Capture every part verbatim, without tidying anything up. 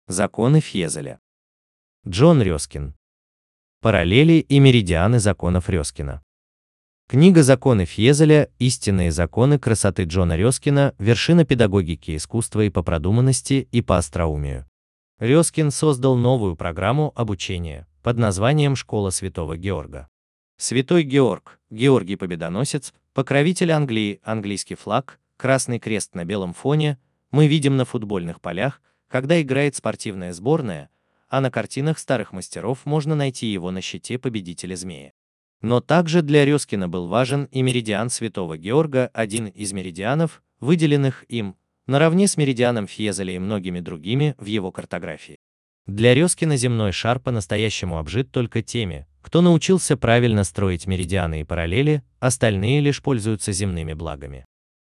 Законы Фьезеля. Джон Рёскин. Параллели и меридианы законов Рёскина. Книга «Законы Фьезеля. Истинные законы красоты» Джона Рёскина – вершина педагогики искусства и по продуманности, и по остроумию. Рёскин создал новую программу обучения под названием «Школа Святого Георга». Святой Георг, Георгий Победоносец, покровитель Англии, английский флаг, красный крест на белом фоне мы видим на футбольных полях, когда играет спортивная сборная, а на картинах старых мастеров можно найти его на щите победителя змея. Но также для Рёскина был важен и меридиан Святого Георга, один из меридианов, выделенных им, наравне с меридианом Фьезеля и многими другими в его картографии. Для Рёскина земной шар по-настоящему обжит только теми, кто научился правильно строить меридианы и параллели, остальные лишь пользуются земными благами.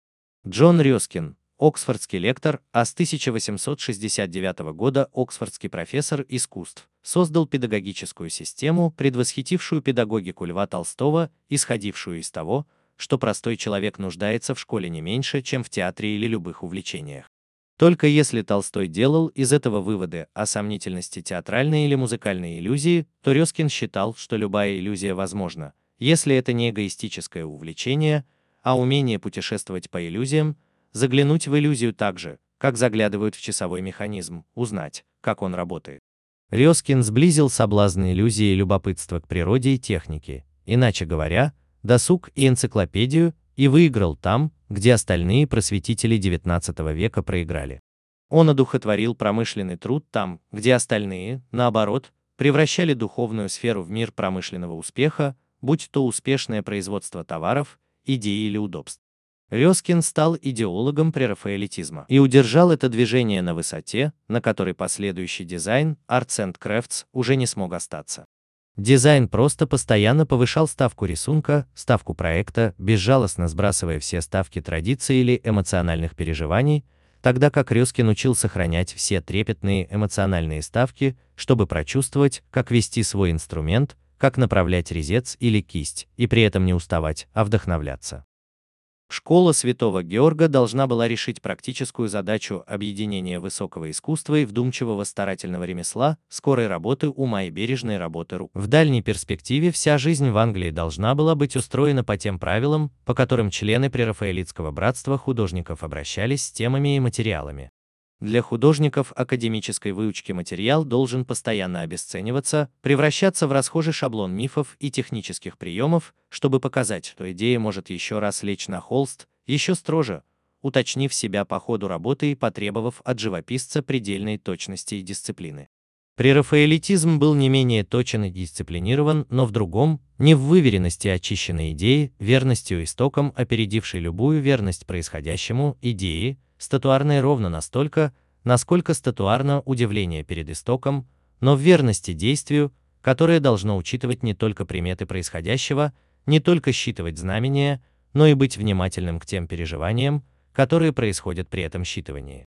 Джон Рёскин, оксфордский лектор, а с тысяча восемьсот шестьдесят девятого года оксфордский профессор искусств, создал педагогическую систему, предвосхитившую педагогику Льва Толстого, исходившую из того, что простой человек нуждается в школе не меньше, чем в театре или любых увлечениях. Только если Толстой делал из этого выводы о сомнительности театральной или музыкальной иллюзии, то Рёскин считал, что любая иллюзия возможна, если это не эгоистическое увлечение, а умение путешествовать по иллюзиям, заглянуть в иллюзию так же, как заглядывают в часовой механизм, узнать, как он работает. Рёскин сблизил соблазн иллюзии и любопытства к природе и технике, иначе говоря, досуг и энциклопедию, и выиграл там, где остальные просветители девятнадцатого века проиграли. Он одухотворил промышленный труд там, где остальные, наоборот, превращали духовную сферу в мир промышленного успеха, будь то успешное производство товаров, идей или удобств. Рёскин стал идеологом прерафаэлитизма и удержал это движение на высоте, на которой последующий дизайн, Arts and Crafts, уже не смог остаться. Дизайн просто постоянно повышал ставку рисунка, ставку проекта, безжалостно сбрасывая все ставки традиций или эмоциональных переживаний, тогда как Рёскин учил сохранять все трепетные эмоциональные ставки, чтобы прочувствовать, как вести свой инструмент, как направлять резец или кисть, и при этом не уставать, а вдохновляться. Школа Святого Георга должна была решить практическую задачу объединения высокого искусства и вдумчивого старательного ремесла, скорой работы ума и бережной работы рук. В дальней перспективе вся жизнь в Англии должна была быть устроена по тем правилам, по которым члены прерафаэлитского братства художников обращались с темами и материалами. Для художников академической выучки материал должен постоянно обесцениваться, превращаться в расхожий шаблон мифов и технических приемов, чтобы показать, что идея может еще раз лечь на холст, еще строже, уточнив себя по ходу работы и потребовав от живописца предельной точности и дисциплины. Прерафаэлитизм был не менее точен и дисциплинирован, но в другом, не в выверенности очищенной идеи, верностью истокам, опередившей любую верность происходящему, идеи, статуарной ровно настолько, насколько статуарно удивление перед истоком, но в верности действию, которое должно учитывать не только приметы происходящего, не только считывать знамения, но и быть внимательным к тем переживаниям, которые происходят при этом считывании.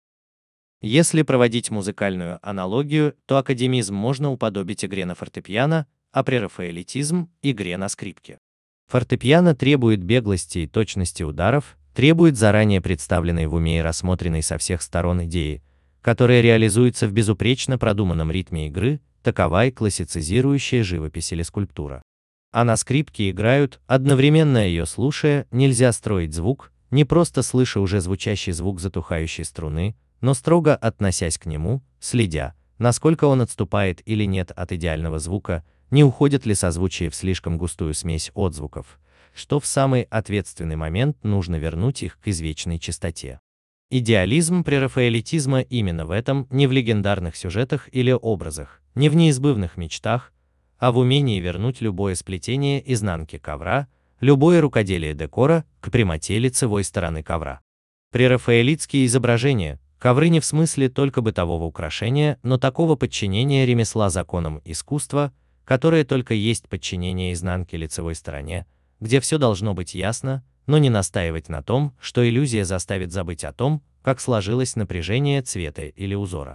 Если проводить музыкальную аналогию, то академизм можно уподобить игре на фортепиано, а прерафаэлитизм – игре на скрипке. Фортепиано требует беглости и точности ударов, требует заранее представленной в уме и рассмотренной со всех сторон идеи, которая реализуется в безупречно продуманном ритме игры, такова и классицизирующая живопись или скульптура. А на скрипке играют, одновременно ее слушая, нельзя строить звук, не просто слыша уже звучащий звук затухающей струны, но строго относясь к нему, следя, насколько он отступает или нет от идеального звука, не уходит ли созвучие в слишком густую смесь отзвуков, что в самый ответственный момент нужно вернуть их к извечной чистоте. Идеализм прерафаэлитизма именно в этом, не в легендарных сюжетах или образах, не в неизбывных мечтах, а в умении вернуть любое сплетение изнанки ковра, любое рукоделие декора к прямоте лицевой стороны ковра. Прерафаэлитские изображения, ковры не в смысле только бытового украшения, но такого подчинения ремесла законам искусства, которое только есть подчинение изнанки лицевой стороне, где все должно быть ясно, но не настаивать на том, что иллюзия заставит забыть о том, как сложилось напряжение цвета или узора.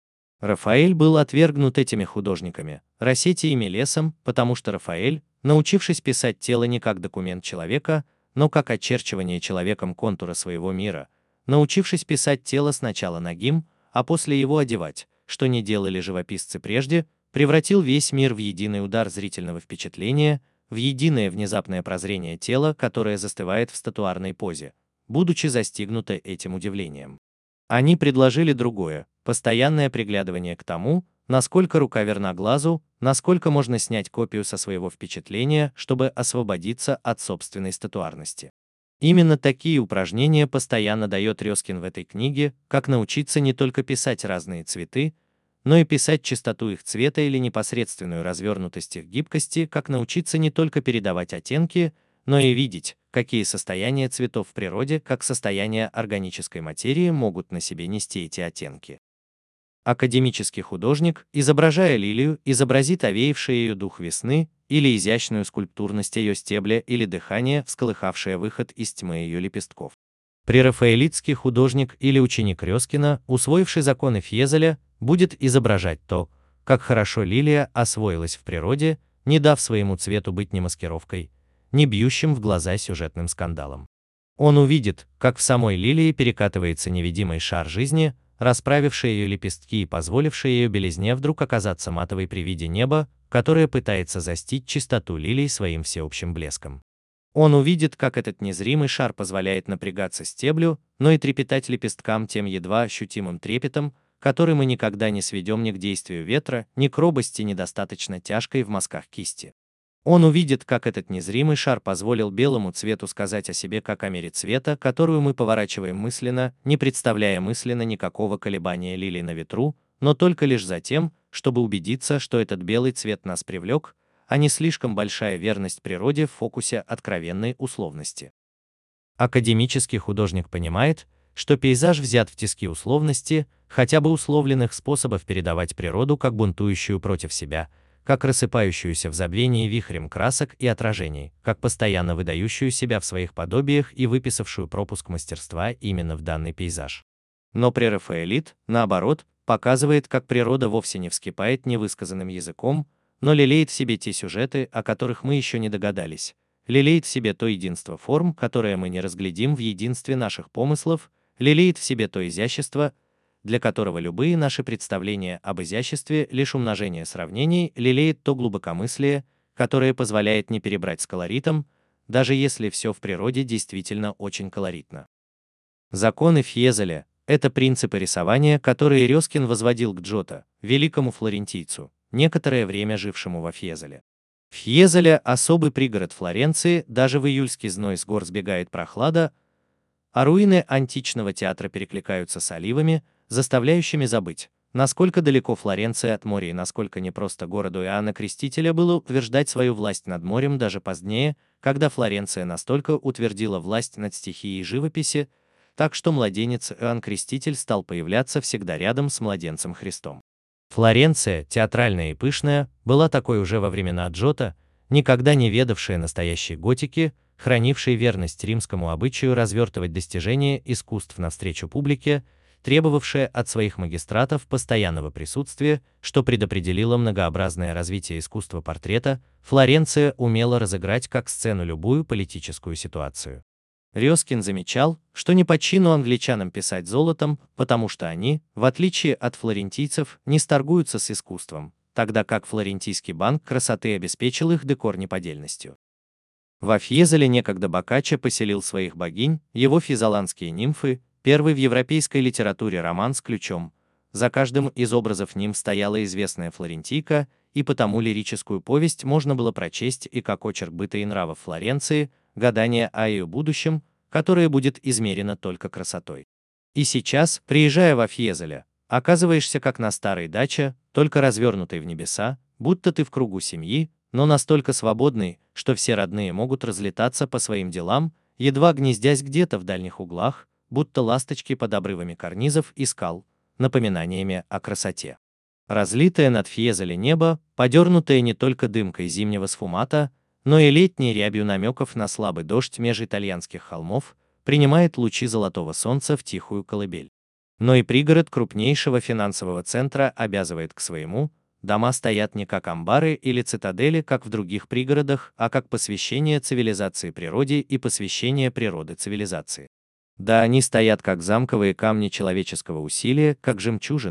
Рафаэль был отвергнут этими художниками, Рассети и Мелесом, потому что Рафаэль, научившись писать тело не как документ человека, но как очерчивание человеком контура своего мира, научившись писать тело сначала нагим, а после его одевать, что не делали живописцы прежде, превратил весь мир в единый удар зрительного впечатления, в единое внезапное прозрение тела, которое застывает в статуарной позе, будучи застигнуто этим удивлением. Они предложили другое, постоянное приглядывание к тому, насколько рука верна глазу, насколько можно снять копию со своего впечатления, чтобы освободиться от собственной статуарности. Именно такие упражнения постоянно дает Рёскин в этой книге, как научиться не только писать разные цветы, но и писать чистоту их цвета или непосредственную развернутость их гибкости, как научиться не только передавать оттенки, но и видеть, какие состояния цветов в природе, как состояния органической материи могут на себе нести эти оттенки. Академический художник, изображая лилию, изобразит овеявший ее дух весны или изящную скульптурность ее стебля или дыхание, всколыхавшее выход из тьмы ее лепестков. Прерафаэлитский художник или ученик Рёскина, усвоивший законы Фьезеля, будет изображать то, как хорошо лилия освоилась в природе, не дав своему цвету быть ни маскировкой, ни бьющим в глаза сюжетным скандалом. Он увидит, как в самой лилии перекатывается невидимый шар жизни, расправивший ее лепестки и позволивший ее белизне вдруг оказаться матовой при виде неба, которое пытается застить чистоту лилий своим всеобщим блеском. Он увидит, как этот незримый шар позволяет напрягаться стеблю, но и трепетать лепесткам тем едва ощутимым трепетом, который мы никогда не сведем ни к действию ветра, ни к робости недостаточно тяжкой в мазках кисти. Он увидит, как этот незримый шар позволил белому цвету сказать о себе как о мере цвета, которую мы поворачиваем мысленно, не представляя мысленно никакого колебания лилий на ветру, но только лишь за тем, чтобы убедиться, что этот белый цвет нас привлек, а не слишком большая верность природе в фокусе откровенной условности. Академический художник понимает, что пейзаж взят в тиски условности, хотя бы условленных способов передавать природу как бунтующую против себя, как рассыпающуюся в забвении вихрем красок и отражений, как постоянно выдающую себя в своих подобиях и выписавшую пропуск мастерства именно в данный пейзаж. Но прерафаэлит, наоборот, показывает, как природа вовсе не вскипает невысказанным языком, но лелеет в себе те сюжеты, о которых мы еще не догадались, лелеет в себе то единство форм, которое мы не разглядим в единстве наших помыслов, лелеет в себе то изящество, для которого любые наши представления об изяществе лишь умножение сравнений, лелеет то глубокомыслие, которое позволяет не перебрать с колоритом, даже если все в природе действительно очень колоритно. Законы Фьезеля – это принципы рисования, которые Рёскин возводил к Джотто, великому флорентийцу, некоторое время жившему во Фьезеле. Фьезеля – особый пригород Флоренции, даже в июльский зной с гор сбегает прохлада, а руины античного театра перекликаются с оливами, заставляющими забыть, насколько далеко Флоренция от моря и насколько непросто городу Иоанна Крестителя было утверждать свою власть над морем даже позднее, когда Флоренция настолько утвердила власть над стихией живописи, так что младенец Иоанн Креститель стал появляться всегда рядом с младенцем Христом. Флоренция, театральная и пышная, была такой уже во времена Джотто, никогда не ведавшая настоящей готики, хранившей верность римскому обычаю развертывать достижения искусств навстречу публике, требовавшая от своих магистратов постоянного присутствия, что предопределило многообразное развитие искусства портрета, Флоренция умела разыграть как сцену любую политическую ситуацию. Рёскин замечал, что не по чину англичанам писать золотом, потому что они, в отличие от флорентийцев, не сторгуются с искусством, тогда как Флорентийский банк красоты обеспечил их декор неподдельностью. Во Фьезеле некогда Боккаччо поселил своих богинь, его физоланские нимфы, первый в европейской литературе роман с ключом. За каждым из образов нимф стояла известная флорентийка, и потому лирическую повесть можно было прочесть и как очерк быта и нравов Флоренции, гадание о ее будущем, которое будет измерено только красотой. И сейчас, приезжая во Фьезеле, оказываешься как на старой даче, только развернутой в небеса, будто ты в кругу семьи, но настолько свободный, что все родные могут разлетаться по своим делам, едва гнездясь где-то в дальних углах, будто ласточки под обрывами карнизов и скал, напоминаниями о красоте. Разлитое над Фьезеле небо, подернутое не только дымкой зимнего сфумата, но и летней рябью намеков на слабый дождь меж итальянских холмов, принимает лучи золотого солнца в тихую колыбель. Но и пригород крупнейшего финансового центра обязывает к своему, дома стоят не как амбары или цитадели, как в других пригородах, а как посвящение цивилизации природе и посвящение природы цивилизации. Да, они стоят как замковые камни человеческого усилия, как жемчужины,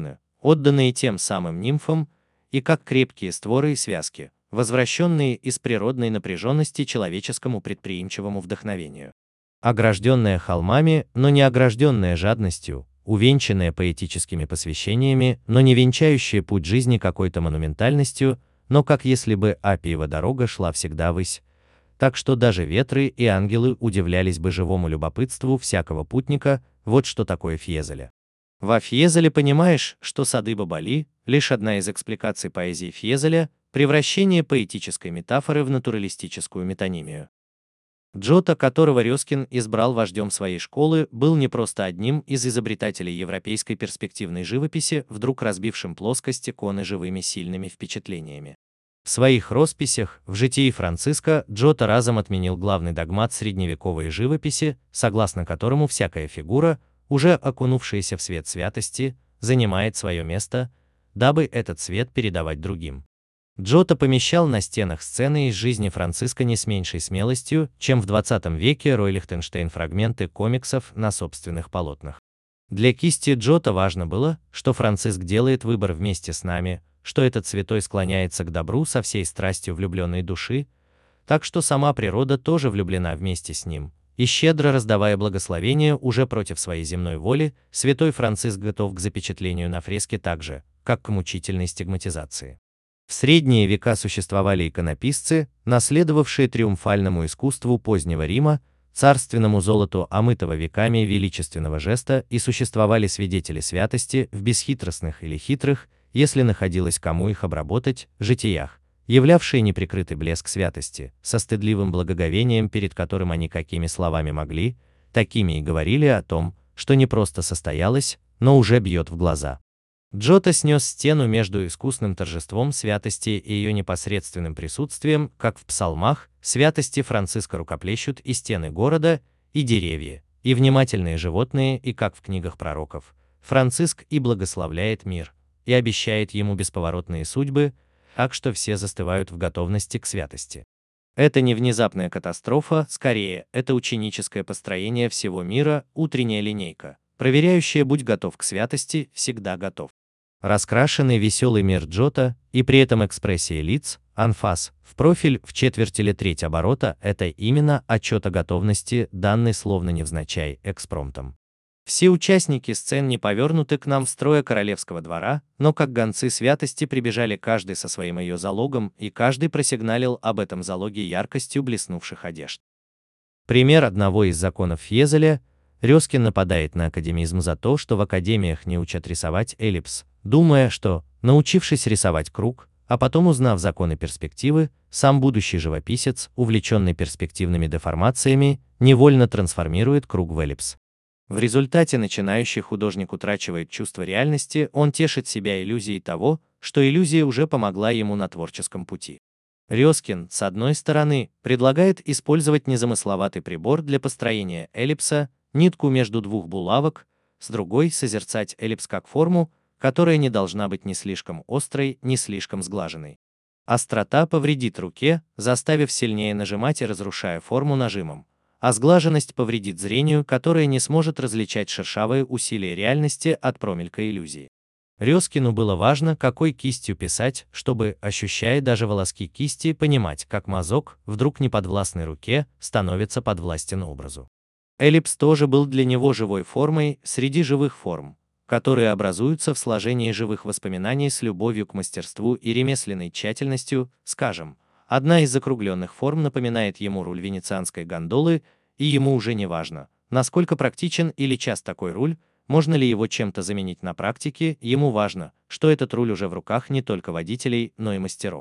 отданные тем самым нимфам, и как крепкие створы и связки, возвращенные из природной напряженности человеческому предприимчивому вдохновению. Огражденная холмами, но не огражденная жадностью, увенчанная поэтическими посвящениями, но не венчающая путь жизни какой-то монументальностью, но как если бы Аппиева дорога шла всегда ввысь, так что даже ветры и ангелы удивлялись бы живому любопытству всякого путника. Вот что такое Фьезеля. Во Фьезеле понимаешь, что сады Бабали – лишь одна из экспликаций поэзии Фьезеля, превращение поэтической метафоры в натуралистическую метонимию. Джотто, которого Рёскин избрал вождем своей школы, был не просто одним из изобретателей европейской перспективной живописи, вдруг разбившим плоскость иконы живыми сильными впечатлениями. В своих росписях, в житии Франциска, Джотто разом отменил главный догмат средневековой живописи, согласно которому всякая фигура, уже окунувшаяся в свет святости, занимает свое место, дабы этот свет передавать другим. Джотто помещал на стенах сцены из жизни Франциска не с меньшей смелостью, чем в двадцатом веке Рой Лихтенштейн фрагменты комиксов на собственных полотнах. Для кисти Джотто важно было, что Франциск делает выбор вместе с нами, что этот святой склоняется к добру со всей страстью влюбленной души, так что сама природа тоже влюблена вместе с ним, и щедро раздавая благословения уже против своей земной воли, святой Франциск готов к запечатлению на фреске так же, как к мучительной стигматизации. В средние века существовали иконописцы, наследовавшие триумфальному искусству позднего Рима, царственному золоту омытого веками величественного жеста, и существовали свидетели святости в бесхитростных или хитрых, если находилось кому их обработать, житиях, являвшие неприкрытый блеск святости, со стыдливым благоговением, перед которым они какими словами могли, такими и говорили о том, что не просто состоялось, но уже бьет в глаза. Джотто снес стену между искусным торжеством святости и ее непосредственным присутствием, как в псалмах, святости Франциска рукоплещут и стены города, и деревья, и внимательные животные, и как в книгах пророков, Франциск и благословляет мир, и обещает ему бесповоротные судьбы, так что все застывают в готовности к святости. Это не внезапная катастрофа, скорее, это ученическое построение всего мира, утренняя линейка, проверяющая «будь готов к святости, всегда готов». Раскрашенный веселый мир Джотто, и при этом экспрессия лиц, анфас, в профиль, в четверть или треть оборота – это именно отчет о готовности, данный словно невзначай, экспромтом. Все участники сцен не повернуты к нам в строе королевского двора, но как гонцы святости прибежали каждый со своим ее залогом, и каждый просигналил об этом залоге яркостью блеснувших одежд. Пример одного из законов Фьезеля. Рёскин нападает на академизм за то, что в академиях не учат рисовать эллипс, думая, что, научившись рисовать круг, а потом узнав законы перспективы, сам будущий живописец, увлеченный перспективными деформациями, невольно трансформирует круг в эллипс. В результате начинающий художник утрачивает чувство реальности, он тешит себя иллюзией того, что иллюзия уже помогла ему на творческом пути. Рёскин, с одной стороны, предлагает использовать незамысловатый прибор для построения эллипса, нитку между двух булавок, с другой – созерцать эллипс как форму, которая не должна быть ни слишком острой, ни слишком сглаженной. Острота повредит руке, заставив сильнее нажимать и разрушая форму нажимом, а сглаженность повредит зрению, которое не сможет различать шершавые усилия реальности от промелька иллюзии. Рёскину было важно, какой кистью писать, чтобы, ощущая даже волоски кисти, понимать, как мазок, вдруг неподвластной руке, становится подвластен образу. Эллипс тоже был для него живой формой среди живых форм, которые образуются в сложении живых воспоминаний с любовью к мастерству и ремесленной тщательностью, скажем. Одна из закругленных форм напоминает ему руль венецианской гондолы, и ему уже не важно, насколько практичен или част такой руль, можно ли его чем-то заменить на практике, ему важно, что этот руль уже в руках не только водителей, но и мастеров.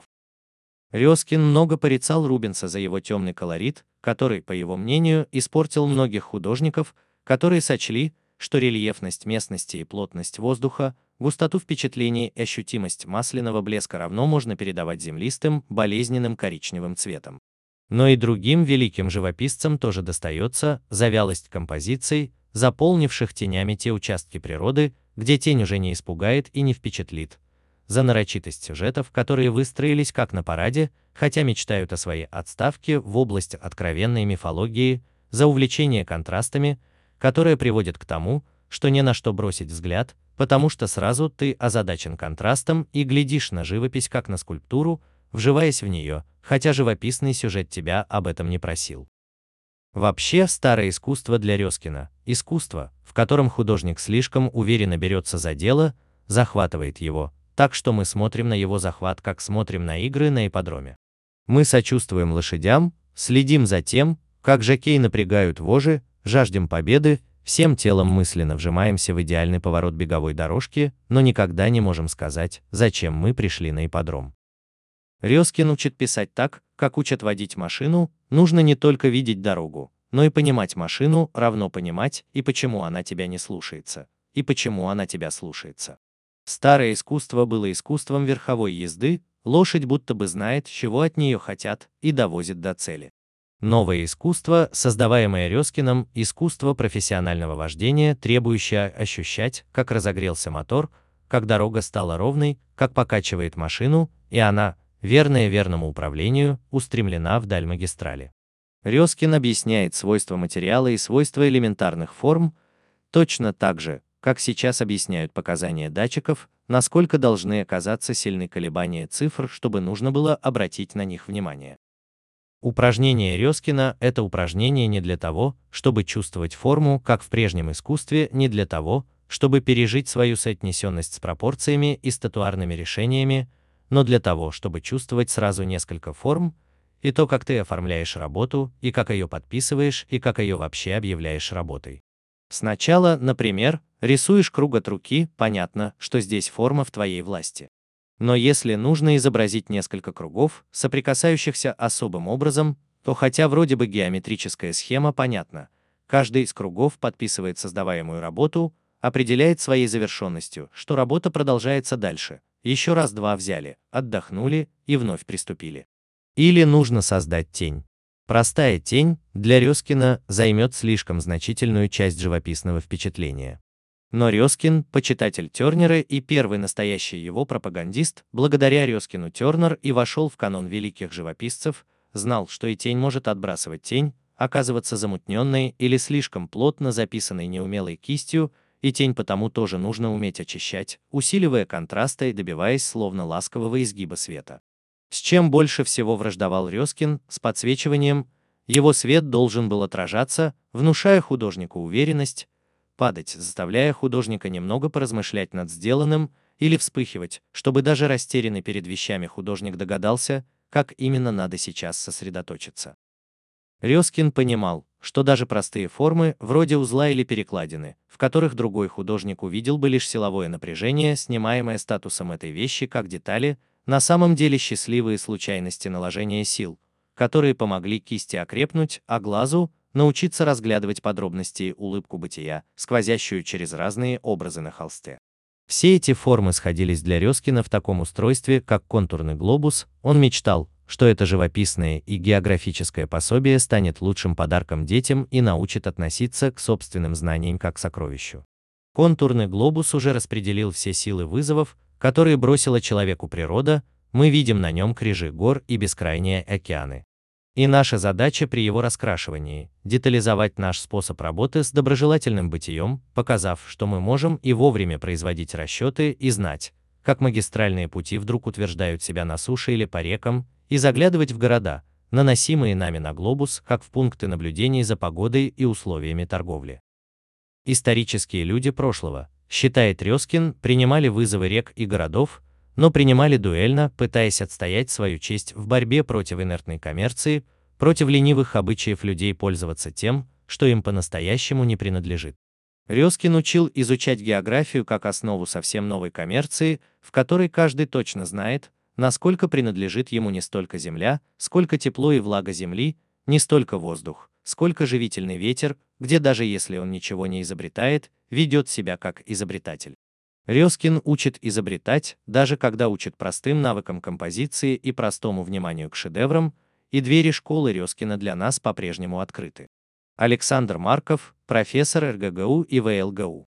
Рёскин много порицал Рубенса за его темный колорит, который, по его мнению, испортил многих художников, которые сочли, что рельефность местности и плотность воздуха, густоту впечатлений и ощутимость масляного блеска равно можно передавать землистым, болезненным коричневым цветом. Но и другим великим живописцам тоже достается за вялость композиций, заполнивших тенями те участки природы, где тень уже не испугает и не впечатлит, за нарочитость сюжетов, которые выстроились как на параде, хотя мечтают о своей отставке в область откровенной мифологии, за увлечение контрастами, которое приводит к тому, что не на что бросить взгляд, потому что сразу ты озадачен контрастом и глядишь на живопись как на скульптуру, вживаясь в нее, хотя живописный сюжет тебя об этом не просил. Вообще, старое искусство для Резкина, искусство, в котором художник слишком уверенно берется за дело, захватывает его, так что мы смотрим на его захват, как смотрим на игры на ипподроме. Мы сочувствуем лошадям, следим за тем, как жокеи напрягают вожжи, жаждем победы, всем телом мысленно вжимаемся в идеальный поворот беговой дорожки, но никогда не можем сказать, зачем мы пришли на ипподром. Резкин учит писать так, как учат водить машину, нужно не только видеть дорогу, но и понимать машину, равно понимать, и почему она тебя не слушается, и почему она тебя слушается. Старое искусство было искусством верховой езды, лошадь будто бы знает, чего от нее хотят, и довозит до цели. Новое искусство, создаваемое Резкиным, искусство профессионального вождения, требующее ощущать, как разогрелся мотор, как дорога стала ровной, как покачивает машину, и она, верная верному управлению, устремлена вдаль магистрали. Резкин объясняет свойства материала и свойства элементарных форм, точно так же, как сейчас объясняют показания датчиков, насколько должны оказаться сильны колебания цифр, чтобы нужно было обратить на них внимание. Упражнение Резкина – это упражнение не для того, чтобы чувствовать форму, как в прежнем искусстве, не для того, чтобы пережить свою соотнесенность с пропорциями и статуарными решениями, но для того, чтобы чувствовать сразу несколько форм, и то, как ты оформляешь работу, и как ее подписываешь, и как ее вообще объявляешь работой. Сначала, например, рисуешь круг от руки, понятно, что здесь форма в твоей власти. Но если нужно изобразить несколько кругов, соприкасающихся особым образом, то хотя вроде бы геометрическая схема понятна, каждый из кругов подписывает создаваемую работу, определяет своей завершенностью, что работа продолжается дальше. Еще раз-два взяли, отдохнули и вновь приступили. Или нужно создать тень. Простая тень для Резкина займет слишком значительную часть живописного впечатления. Но Резкин, почитатель Тернера и первый настоящий его пропагандист, благодаря Резкину Тернер и вошел в канон великих живописцев, знал, что и тень может отбрасывать тень, оказываться замутненной или слишком плотно записанной неумелой кистью, и тень потому тоже нужно уметь очищать, усиливая контрасты и добиваясь словно ласкового изгиба света. С чем больше всего враждовал Резкин, с подсвечиванием, его свет должен был отражаться, внушая художнику уверенность, падать, заставляя художника немного поразмышлять над сделанным, или вспыхивать, чтобы даже растерянный перед вещами художник догадался, как именно надо сейчас сосредоточиться. Резкин понимал, что даже простые формы, вроде узла или перекладины, в которых другой художник увидел бы лишь силовое напряжение, снимаемое статусом этой вещи как детали, на самом деле счастливые случайности наложения сил, которые помогли кисти окрепнуть, а глазу научиться разглядывать подробности и улыбку бытия, сквозящую через разные образы на холсте. Все эти формы сходились для Резкина в таком устройстве, как контурный глобус. Он мечтал, что это живописное и географическое пособие станет лучшим подарком детям и научит относиться к собственным знаниям как к сокровищу. Контурный глобус уже распределил все силы вызовов, которые бросила человеку природа, мы видим на нем кряжи гор и бескрайние океаны. И наша задача при его раскрашивании – детализовать наш способ работы с доброжелательным бытием, показав, что мы можем и вовремя производить расчеты и знать, как магистральные пути вдруг утверждают себя на суше или по рекам, и заглядывать в города, наносимые нами на глобус, как в пункты наблюдений за погодой и условиями торговли. Исторические люди прошлого, считает Резкин, принимали вызовы рек и городов, но принимали дуэльно, пытаясь отстоять свою честь в борьбе против инертной коммерции, против ленивых обычаев людей пользоваться тем, что им по-настоящему не принадлежит. Резкин учил изучать географию как основу совсем новой коммерции, в которой каждый точно знает, насколько принадлежит ему не столько земля, сколько тепло и влага земли, не столько воздух, сколько живительный ветер, где даже если он ничего не изобретает, ведет себя как изобретатель. Резкин учит изобретать, даже когда учит простым навыкам композиции и простому вниманию к шедеврам, и двери школы Резкина для нас по-прежнему открыты. Александр Марков, профессор эр гэ гэ у и вэ эл гэ у.